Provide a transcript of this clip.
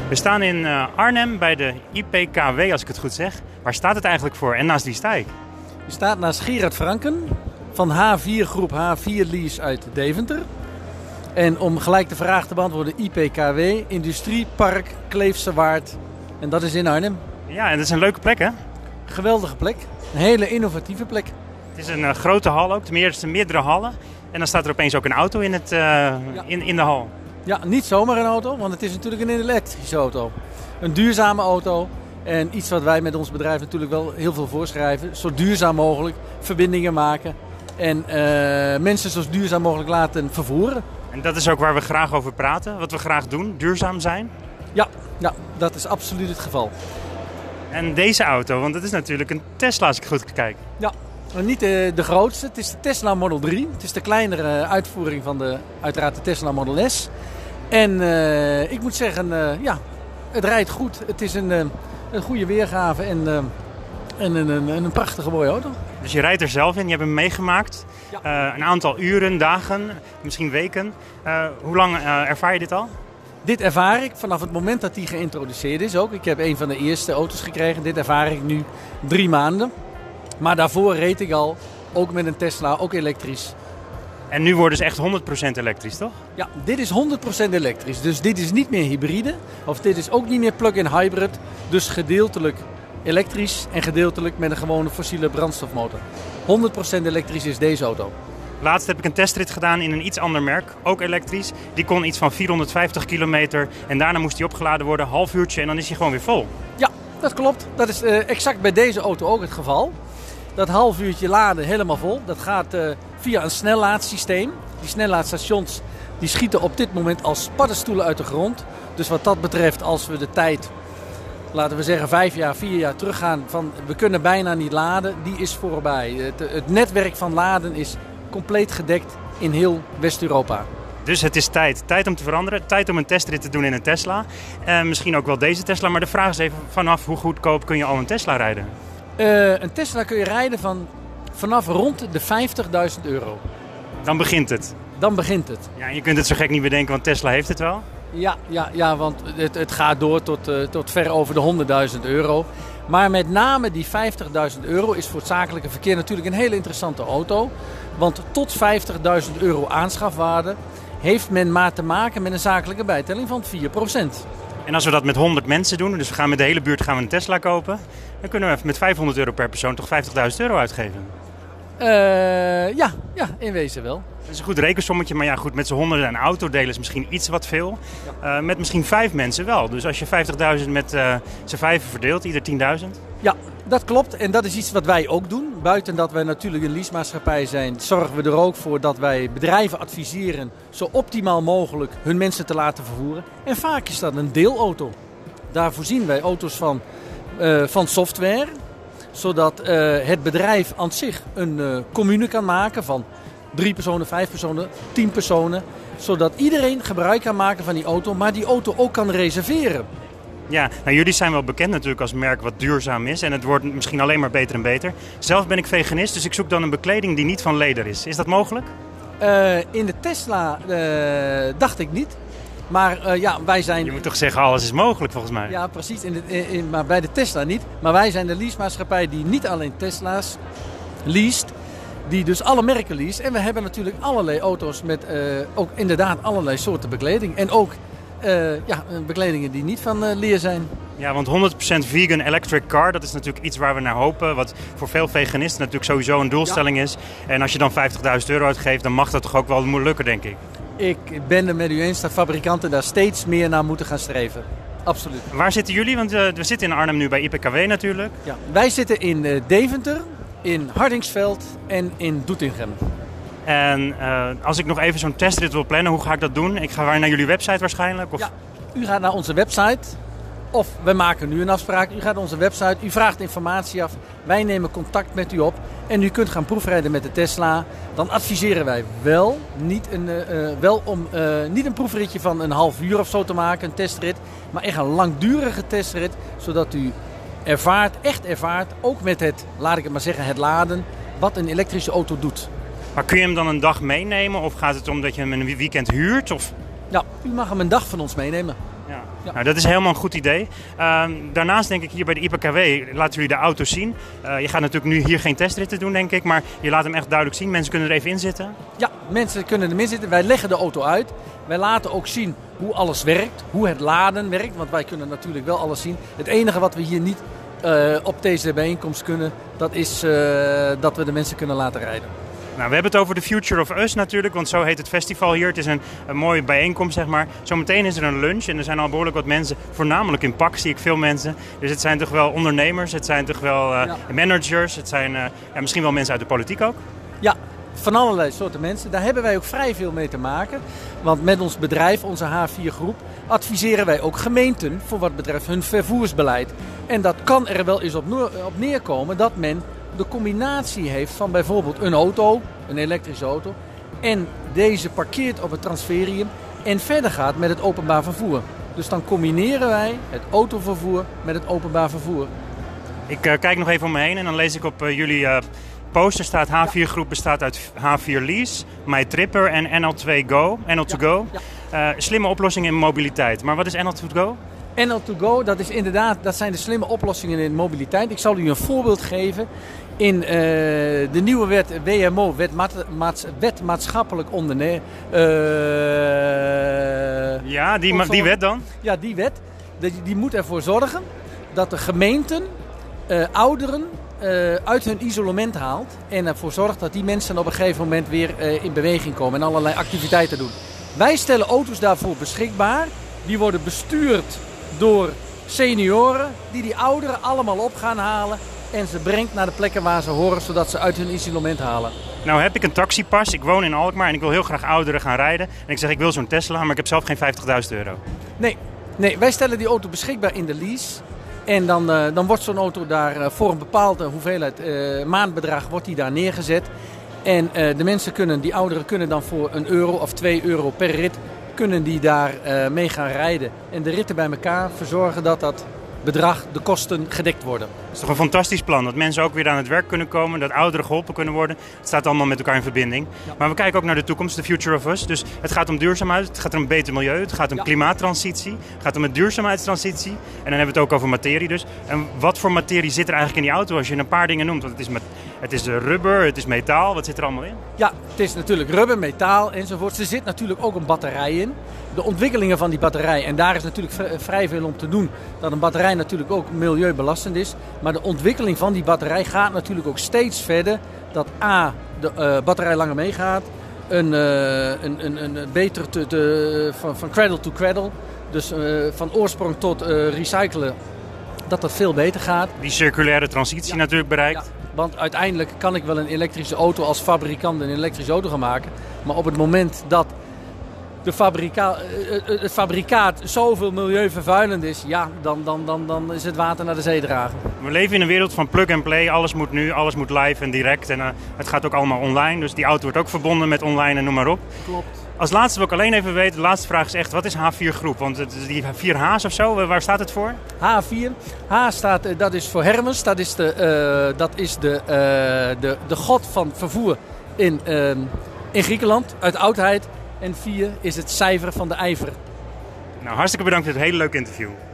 We staan in Arnhem bij de IPKW, als ik het goed zeg. Waar staat het eigenlijk voor en naast wie sta ik? Je staat naast Gerard Franken van H4 Groep H4 Lease uit Deventer. En om gelijk de vraag te beantwoorden, IPKW, Industriepark Kleefse Waard. En dat is in Arnhem. Ja, en dat is een leuke plek, hè? Geweldige plek. Een hele innovatieve plek. Het is een grote hal ook, tenminste meerdere hallen. En dan staat er opeens ook een auto in de hal. Ja, niet zomaar een auto, want het is natuurlijk een elektrische auto. Een duurzame auto. En iets wat wij met ons bedrijf natuurlijk wel heel veel voorschrijven. Zo duurzaam mogelijk verbindingen maken. En mensen zo duurzaam mogelijk laten vervoeren. En dat is ook waar we graag over praten. Wat we graag doen, duurzaam zijn. Ja, dat is absoluut het geval. En deze auto, want het is natuurlijk een Tesla als ik goed kijk. Ja, maar niet de grootste. Het is de Tesla Model 3. Het is de kleinere uitvoering van uiteraard de Tesla Model S. En ik moet zeggen, het rijdt goed. Het is een goede weergave en een prachtige mooie auto. Dus je rijdt er zelf in, je hebt hem meegemaakt. Ja. Een aantal uren, dagen, misschien weken. Hoe lang ervaar je dit al? Dit ervaar ik vanaf het moment dat die geïntroduceerd is ook. Ik heb een van de eerste auto's gekregen. Dit ervaar ik nu 3 maanden. Maar daarvoor reed ik al, ook met een Tesla, ook elektrisch. En nu worden ze echt 100% elektrisch, toch? Ja, dit is 100% elektrisch. Dus dit is niet meer hybride. Of dit is ook niet meer plug-in hybrid. Dus gedeeltelijk elektrisch en gedeeltelijk met een gewone fossiele brandstofmotor. 100% elektrisch is deze auto. Laatst heb ik een testrit gedaan in een iets ander merk, ook elektrisch. Die kon iets van 450 kilometer en daarna moest die opgeladen worden, half uurtje en dan is hij gewoon weer vol. Ja, dat klopt. Dat is exact bij deze auto ook het geval. Dat half uurtje laden helemaal vol, dat gaat via een snellaadsysteem. Die snellaadstations die schieten op dit moment als paddenstoelen uit de grond. Dus wat dat betreft, als we de tijd, laten we zeggen 4 jaar teruggaan van we kunnen bijna niet laden, die is voorbij. Het netwerk van laden is compleet gedekt in heel West-Europa. Dus het is tijd om te veranderen, tijd om een testrit te doen in een Tesla. Misschien ook wel deze Tesla, maar de vraag is even vanaf hoe goedkoop kun je al een Tesla rijden? Een Tesla kun je rijden vanaf rond de €50.000. Dan begint het? Dan begint het. Ja, en je kunt het zo gek niet bedenken, want Tesla heeft het wel? Ja, want het gaat door tot ver over de €100.000. Maar met name die €50.000 is voor het zakelijke verkeer natuurlijk een hele interessante auto. Want tot €50.000 aanschafwaarde heeft men maar te maken met een zakelijke bijtelling van 4%. En als we dat met 100 mensen doen, dus we gaan met de hele buurt een Tesla kopen, dan kunnen we even met €500 per persoon toch €50.000 uitgeven? Ja, in wezen wel. Dat is een goed rekensommetje, maar ja goed, met z'n honderden en autodelen is misschien iets wat veel. Met misschien 5 mensen wel. Dus als je 50.000 met z'n 5 verdeelt, ieder 10.000. Ja, dat klopt. En dat is iets wat wij ook doen. Buiten dat wij natuurlijk een leasemaatschappij zijn, zorgen we er ook voor dat wij bedrijven adviseren zo optimaal mogelijk hun mensen te laten vervoeren. En vaak is dat een deelauto. Daar voorzien wij auto's van software, zodat het bedrijf aan zich een commune kan maken van 3 personen, 5 personen, 10 personen. Zodat iedereen gebruik kan maken van die auto, maar die auto ook kan reserveren. Ja, nou jullie zijn wel bekend natuurlijk als merk wat duurzaam is. En het wordt misschien alleen maar beter en beter. Zelf ben ik veganist, dus ik zoek dan een bekleding die niet van leder is. Is dat mogelijk? In de Tesla dacht ik niet. Maar wij zijn... Je moet toch zeggen, alles is mogelijk volgens mij. Ja, precies. Maar bij de Tesla niet. Maar wij zijn de leasemaatschappij die niet alleen Tesla's least, die dus alle merken leest. En we hebben natuurlijk allerlei auto's met ook inderdaad allerlei soorten bekleding. En ook bekledingen die niet van leer zijn. Ja, want 100% vegan electric car, dat is natuurlijk iets waar we naar hopen. Wat voor veel veganisten natuurlijk sowieso een doelstelling is. En als je dan €50.000 uitgeeft, dan mag dat toch ook wel lukken, denk ik. Ik ben het met u eens dat fabrikanten daar steeds meer naar moeten gaan streven. Absoluut. Waar zitten jullie? Want we zitten in Arnhem nu bij IPKW natuurlijk. Ja, wij zitten in Deventer, in Hardingsveld en in Doetinchem. En als ik nog even zo'n testrit wil plannen, hoe ga ik dat doen? Ik ga naar jullie website waarschijnlijk? Of? Ja, u gaat naar onze website. Of we maken nu een afspraak. U gaat naar onze website, u vraagt informatie af. Wij nemen contact met u op. En u kunt gaan proefrijden met de Tesla. Dan adviseren wij niet een proefritje van een half uur of zo te maken, een testrit. Maar echt een langdurige testrit. Zodat u echt ervaart, ook met het laden, wat een elektrische auto doet. Maar kun je hem dan een dag meenemen? Of gaat het om dat je hem een weekend huurt? Of? Ja, u mag hem een dag van ons meenemen. Ja. Ja. Nou, dat is helemaal een goed idee. Daarnaast denk ik hier bij de IPKW laten jullie de auto's zien. Je gaat natuurlijk nu hier geen testritten doen, denk ik, maar je laat hem echt duidelijk zien. Mensen kunnen er even in zitten. Ja, mensen kunnen erin zitten. Wij leggen de auto uit. Wij laten ook zien hoe alles werkt, hoe het laden werkt, want wij kunnen natuurlijk wel alles zien. Het enige wat we hier niet op deze bijeenkomst kunnen, dat is dat we de mensen kunnen laten rijden. Nou, we hebben het over de Future of Us natuurlijk, want zo heet het festival hier. Het is een mooie bijeenkomst, zeg maar. Zometeen is er een lunch en er zijn al behoorlijk wat mensen, voornamelijk in pak zie ik veel mensen. Dus het zijn toch wel ondernemers, het zijn toch wel managers, het zijn misschien wel mensen uit de politiek ook? Ja, van allerlei soorten mensen. Daar hebben wij ook vrij veel mee te maken. Want met ons bedrijf, onze H4-groep, adviseren wij ook gemeenten voor wat betreft hun vervoersbeleid. En dat kan er wel eens op neerkomen dat men de combinatie heeft van bijvoorbeeld een auto, een elektrische auto, en deze parkeert op het transferium en verder gaat met het openbaar vervoer. Dus dan combineren wij het autovervoer met het openbaar vervoer. Ik kijk nog even om me heen en dan lees ik op jullie poster staat H4-groep bestaat uit H4 Lease, MyTripper en NL2Go. NL2Go. Ja. Slimme oplossingen in mobiliteit. Maar wat is NL2Go? NL2Go, dat is inderdaad, dat zijn de slimme oplossingen in mobiliteit. Ik zal u een voorbeeld geven. In de nieuwe wet WMO, wet maatschappelijk ondernemen. Ja, die wet dan? Ja, die wet. Die moet ervoor zorgen dat de gemeenten ouderen uit hun isolement haalt. En ervoor zorgt dat die mensen op een gegeven moment weer in beweging komen en allerlei activiteiten doen. Wij stellen auto's daarvoor beschikbaar. Die worden bestuurd door senioren die ouderen allemaal op gaan halen en ze brengt naar de plekken waar ze horen, zodat ze uit hun isolement halen. Nou heb ik een taxipas, ik woon in Alkmaar en ik wil heel graag ouderen gaan rijden. En ik zeg ik wil zo'n Tesla, maar ik heb zelf geen €50.000. Nee, wij stellen die auto beschikbaar in de lease. En dan wordt zo'n auto daar voor een bepaalde hoeveelheid maandbedrag wordt die daar neergezet. En de mensen die ouderen kunnen dan voor €1 of €2 per rit kunnen die daar mee gaan rijden. En de ritten bij elkaar verzorgen dat bedrag, de kosten gedekt worden. Dat is toch een fantastisch plan, dat mensen ook weer aan het werk kunnen komen, dat ouderen geholpen kunnen worden. Het staat allemaal met elkaar in verbinding. Ja. Maar we kijken ook naar de toekomst, de Future of Us. Dus het gaat om duurzaamheid, het gaat om een beter milieu, het gaat om klimaattransitie, het gaat om een duurzaamheidstransitie. En dan hebben we het ook over materie dus. En wat voor materie zit er eigenlijk in die auto als je een paar dingen noemt? Want het is rubber, het is metaal, wat zit er allemaal in? Ja, het is natuurlijk rubber, metaal enzovoort. Er zit natuurlijk ook een batterij in. De ontwikkelingen van die batterij, en daar is natuurlijk vrij veel om te doen, dat een batterij natuurlijk ook milieubelastend is. Maar de ontwikkeling van die batterij gaat natuurlijk ook steeds verder. Dat de batterij langer meegaat, een beter van cradle to cradle, dus van oorsprong tot recyclen, dat veel beter gaat. Die circulaire transitie natuurlijk bereikt. Ja. Want uiteindelijk kan ik wel een elektrische auto als fabrikant een elektrische auto gaan maken. Maar op het moment dat het fabrikaat zoveel milieuvervuilend is, ja, dan is het water naar de zee dragen. We leven in een wereld van plug and play. Alles moet nu, alles moet live en direct. En het gaat ook allemaal online. Dus die auto wordt ook verbonden met online en noem maar op. Klopt. Als laatste wil ik alleen even weten, de laatste vraag is echt, wat is H4-groep? Want die 4 H's of zo, waar staat het voor? H4. H staat, dat is voor Hermes. Dat is de god van vervoer in Griekenland, uit oudheid. En 4 is het cijfer van de ijver. Nou, hartstikke bedankt voor het hele leuke interview.